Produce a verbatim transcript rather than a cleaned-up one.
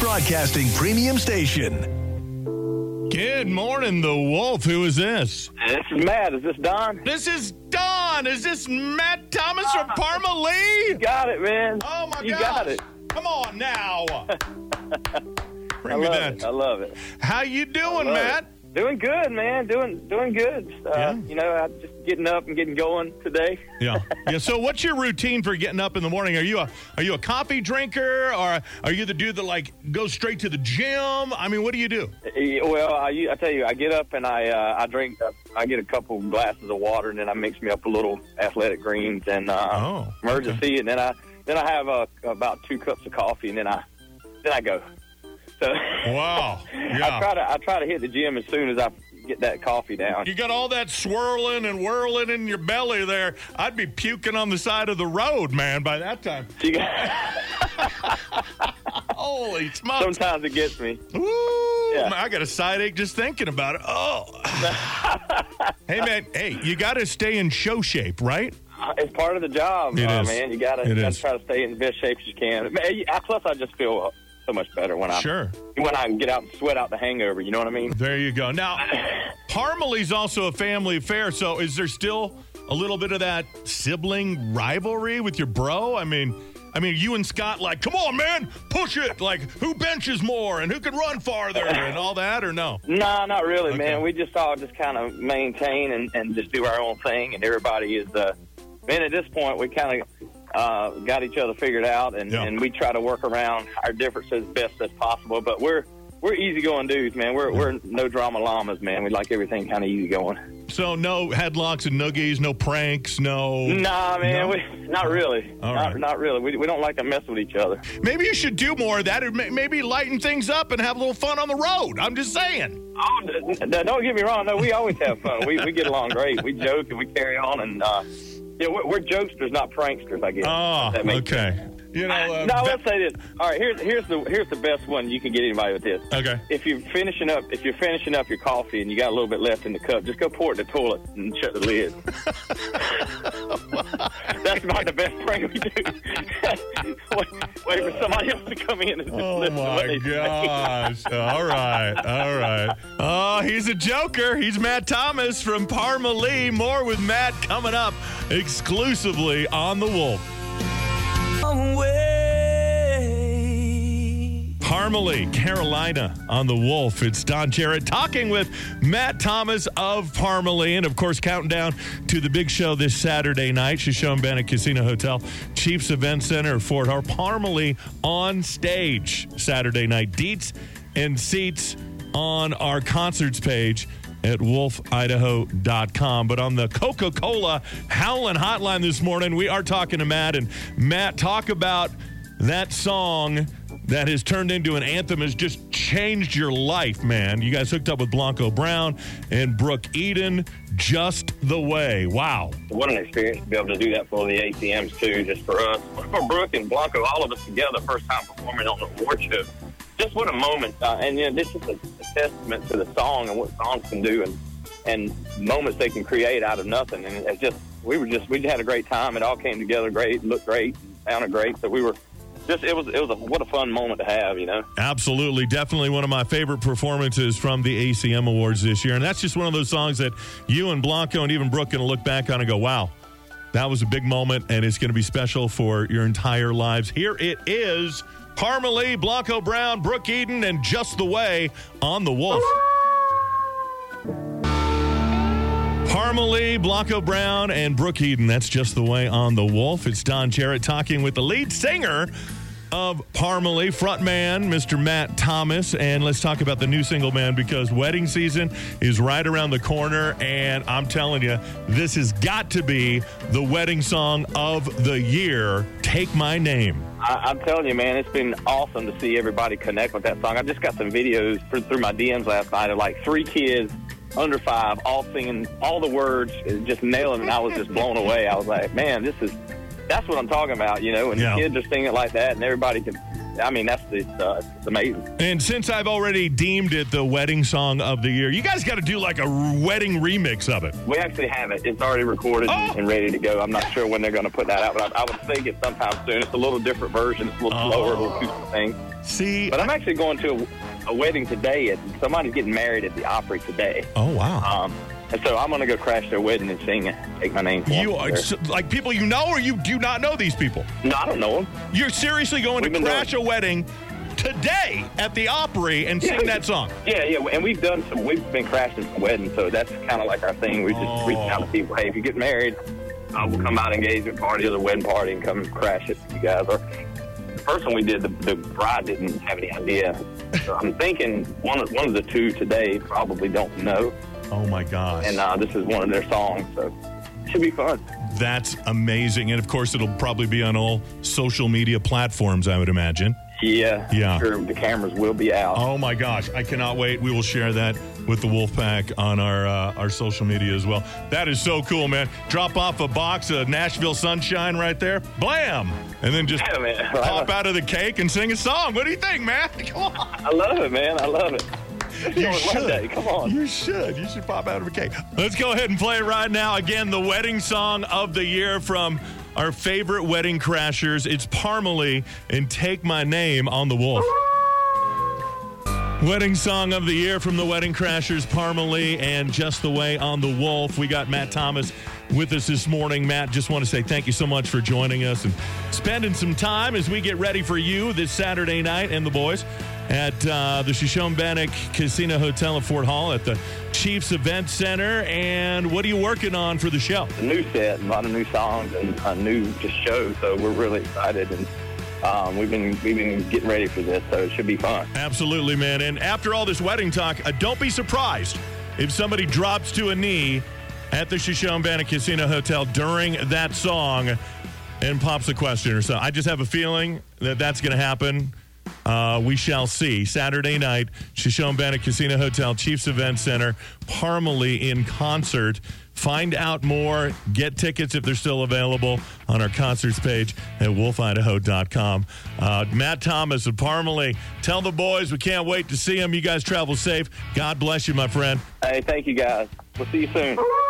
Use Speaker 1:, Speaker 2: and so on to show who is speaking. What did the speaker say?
Speaker 1: Broadcasting premium station.
Speaker 2: Good morning, the Wolf. Who is this?
Speaker 3: This is Matt. Is this Don?
Speaker 2: This is Don. Is this Matt Thomas from Parma Lee?
Speaker 3: You got it, man.
Speaker 2: Oh, my God.
Speaker 3: You got it.
Speaker 2: Come on now. Bring
Speaker 3: I
Speaker 2: me
Speaker 3: love
Speaker 2: that.
Speaker 3: it. I love it.
Speaker 2: How you doing,
Speaker 3: love
Speaker 2: Matt?
Speaker 3: it. Doing good, man. Doing doing good. Uh,
Speaker 2: Yeah.
Speaker 3: You know, I'm just getting up and getting going today.
Speaker 2: Yeah. Yeah. So what's your routine for getting up in the morning? Are you a are you a coffee drinker, or are you the dude that, like, goes straight to the gym? I mean, what do you do?
Speaker 3: Well, I, I tell you, I get up and I uh, I drink. Uh, I get a couple glasses of water, and then I mix me up a little Athletic Greens and uh,
Speaker 2: Oh,
Speaker 3: Emergency, and then I then I have uh, about two cups of coffee, and then I then I go. So
Speaker 2: Wow. Yeah.
Speaker 3: I try to I try to hit the gym as soon as I get that coffee down.
Speaker 2: You got all that swirling and whirling in your belly there. I'd be puking on the side of the road, man, by that time.
Speaker 3: You got-
Speaker 2: Holy smokes.
Speaker 3: Sometimes it gets me.
Speaker 2: Ooh,
Speaker 3: Yeah.
Speaker 2: man, I got a side ache just thinking about it. Oh. Hey, man, hey, you got to stay in show shape, right?
Speaker 3: It's part of the job,
Speaker 2: It
Speaker 3: uh,
Speaker 2: is.
Speaker 3: man. You gotta,
Speaker 2: It
Speaker 3: you gotta
Speaker 2: is.
Speaker 3: try to stay in the best shape as you can. Man, you- Plus, I just feel uh, so much better when I
Speaker 2: Sure.
Speaker 3: when I get out and sweat out the hangover. You know what I mean?
Speaker 2: There you go. Now, Parmalee's also a family affair, so is there still a little bit of that sibling rivalry with your bro? I mean, I mean, you and Scott, like, come on, man, push it. Like, who benches more and who can run farther and all that, or no?
Speaker 3: No, not really,
Speaker 2: Okay.
Speaker 3: man. We just all just kind of maintain and, and just do our own thing, and everybody is. Uh, man, at this point, we kind of uh, got each other figured out, and,
Speaker 2: Yeah.
Speaker 3: and we try to work around our differences best as possible. But we're we're easygoing dudes, man. We're we're no drama llamas, man. We like everything kind of easygoing.
Speaker 2: So no headlocks and noogies, no pranks, no...
Speaker 3: Nah, man,
Speaker 2: No?
Speaker 3: we not really.
Speaker 2: All
Speaker 3: not,
Speaker 2: right.
Speaker 3: not really. We, we don't like to mess with each other.
Speaker 2: Maybe you should do more of that, or may- maybe lighten things up and have a little fun on the road. I'm just saying.
Speaker 3: Oh, d- d- don't get me wrong. No, we always have fun. We we get along great. We joke and we carry on, and uh, yeah, we're, we're jokesters, not pranksters. I guess.
Speaker 2: Oh,
Speaker 3: That makes
Speaker 2: okay.
Speaker 3: sense.
Speaker 2: You know, uh,
Speaker 3: no,
Speaker 2: Be-
Speaker 3: let's say this. All right, here's here's the here's the best one you can get anybody with this.
Speaker 2: Okay.
Speaker 3: If you're finishing up, if you're finishing up your coffee and you got a little bit left in the cup, just go pour it in the toilet and shut the lid. That's about the best prank we do. wait, wait for somebody else to come in. And
Speaker 2: Oh,
Speaker 3: listen to what
Speaker 2: my
Speaker 3: they say.
Speaker 2: gosh. All right. All right. Oh, he's a joker. He's Matt Thomas from Parma Lee. More with Matt coming up exclusively on The Wolf. Parma Lee, Carolina on The Wolf. It's Don Jarrett talking with Matt Thomas of Parma Lee, and, of course, counting down to the big show this Saturday night. Shoshone Bennett Casino Hotel, Chiefs Event Center, Fort Hart. Parma Lee on stage Saturday night. Deets and seats on our concerts page at wolf idaho dot com. But on the Coca-Cola Howlin' Hotline this morning, we are talking to Matt. And, Matt, talk about that song that has turned into an anthem, has just changed your life, man. You guys hooked up with Blanco Brown and Brooke Eden, Just the Way. Wow.
Speaker 3: What an experience to be able to do that for the A C Ms, too, just for us. For Brooke and Blanco, all of us together, first time performing on the award show. Just what a moment. Uh, and, you know, this is a, a testament to the song and what songs can do and, and moments they can create out of nothing. And it's just, we were just, we had a great time. It all came together great, looked great, sounded great. So we were just, it was, it was a, what a fun moment to have, you know?
Speaker 2: Absolutely. Definitely one of my favorite performances from the A C M Awards this year. And that's just one of those songs that you and Blanco and even Brooke going to look back on and go, wow, that was a big moment, and it's going to be special for your entire lives. Here it is. Parma Lee, Blanco Brown, Brooke Eden, and Just the Way on The Wolf. Parma Lee, Blanco Brown, and Brooke Eden. That's Just the Way on The Wolf. It's Don Jarrett talking with the lead singer of Parma Lee, frontman, Mister Matt Thomas. And let's talk about the new single, man, because wedding season is right around the corner. And I'm telling you, this has got to be the wedding song of the year. Take My Name.
Speaker 3: I, I'm telling you, man, it's been awesome to see everybody connect with that song. I just got some videos through, through my D Ms last night of like three kids under five all singing all the words, just nailing it. And I was just blown away. I was like, man, this is, that's what I'm talking about, you know, and
Speaker 2: Yeah.
Speaker 3: the kids are singing it like that, and everybody can I mean, that's it's, uh, it's amazing.
Speaker 2: And since I've already deemed it the wedding song of the year, you guys got to do like a wedding remix of it.
Speaker 3: We actually have it. It's already recorded
Speaker 2: Oh.
Speaker 3: and ready to go. I'm not sure when they're going to put that out, but I, I would think it's sometime soon. It's a little different version. It's a little
Speaker 2: Oh.
Speaker 3: slower, a little acoustic thing.
Speaker 2: See,
Speaker 3: But I'm actually going to a, a wedding today. And somebody's getting married at the Opry today.
Speaker 2: oh wow.
Speaker 3: Um, and so I'm going to go crash their wedding and sing Take My Name. For
Speaker 2: You
Speaker 3: them.
Speaker 2: are so, like people you know, or you do not know these people?
Speaker 3: No, I don't know them.
Speaker 2: You're seriously going
Speaker 3: We've
Speaker 2: to
Speaker 3: been
Speaker 2: crash
Speaker 3: doing-
Speaker 2: a wedding today at the Opry and sing that song?
Speaker 3: Yeah, yeah, and we've done some. We've been crashing some weddings, so that's kind of like our thing. We just
Speaker 2: Oh.
Speaker 3: reach out to people. Hey, if you get married, uh, we'll come out engagement party or the wedding party and come crash it with you guys. Or the first one we did, the, the bride didn't have any idea. So I'm thinking one of one of the two today probably don't know,
Speaker 2: Oh my gosh.
Speaker 3: and uh, this is one of their songs, so it should be fun.
Speaker 2: That's amazing. And of course, it'll probably be on all social media platforms, I would imagine.
Speaker 3: Yeah,
Speaker 2: Yeah.
Speaker 3: Sure, the cameras will be out.
Speaker 2: Oh my gosh, I cannot wait. We will share that with the Wolfpack on our uh, our social media as well. That is so cool, man. Drop off a box of Nashville Sunshine right there. Blam! And then just
Speaker 3: Yeah, man.
Speaker 2: pop out of the cake and sing a song. What do you think, man? Come on.
Speaker 3: I love it, man. I love it.
Speaker 2: You
Speaker 3: One
Speaker 2: should.
Speaker 3: day, come on.
Speaker 2: You should. You should pop out of a cake. Let's go ahead and play it right now. Again, the wedding song of the year from our favorite wedding crashers. It's Parmalee and Take My Name on the Wolf. Wedding song of the year from the Wedding Crashers, Parmalee and Just the Way on the Wolf. We got Matt Thomas with us this morning. Matt, just want to say thank you so much for joining us and spending some time as we get ready for you this Saturday night and the boys at uh, the Shoshone Bannock Casino Hotel in Fort Hall at the Chiefs Event Center. And what are you working on for the show?
Speaker 3: A new set, a lot of new songs, and a new just show. So we're really excited, and um, we've been we've been getting ready for this. So it should be fun.
Speaker 2: Absolutely, man. And after all this wedding talk, uh, don't be surprised if somebody drops to a knee at the Shoshone Bannock Casino Hotel during that song and pops a question or so. I just have a feeling that that's going to happen. Uh, we shall see. Saturday night, Shoshone Bannock Casino Hotel, Chiefs Event Center, Parmalee in concert. Find out more. Get tickets if they're still available on our concerts page at wolf idaho dot com. Uh, Matt Thomas of Parmalee. Tell the boys we can't wait to see them. You guys travel safe. God bless you, my friend.
Speaker 3: Hey, thank you guys. We'll see you soon.